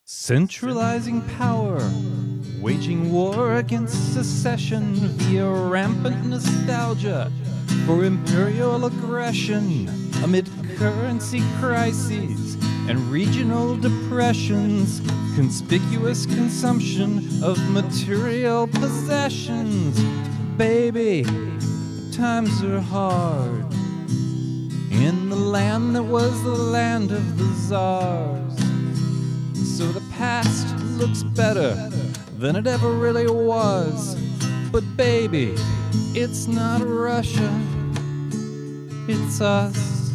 Centralizing power, waging war against secession via rampant nostalgia for imperial aggression amid currency crises and regional depressions, conspicuous consumption of material possessions. Baby, times are hard in the land that was the land of the czars. So the past looks better than it ever really was. But baby, it's not Russia, it's us.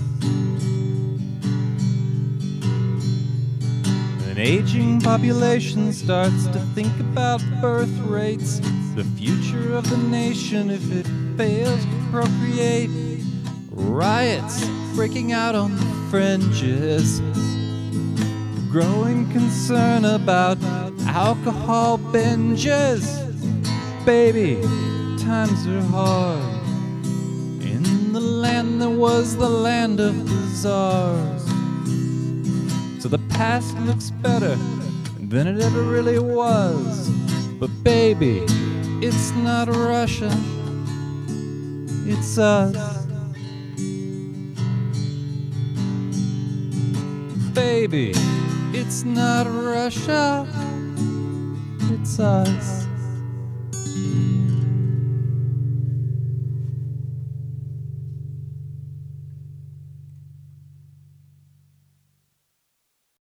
An aging population starts to think about birth rates, the future of the nation if it fails to procreate. Riots breaking out on the fringes, growing concern about alcohol binges. Baby, times are hard in the land that was the land of the czars. So the past looks better than it ever really was. But baby, it's not Russia, it's us. Baby, it's not Russia, it's us.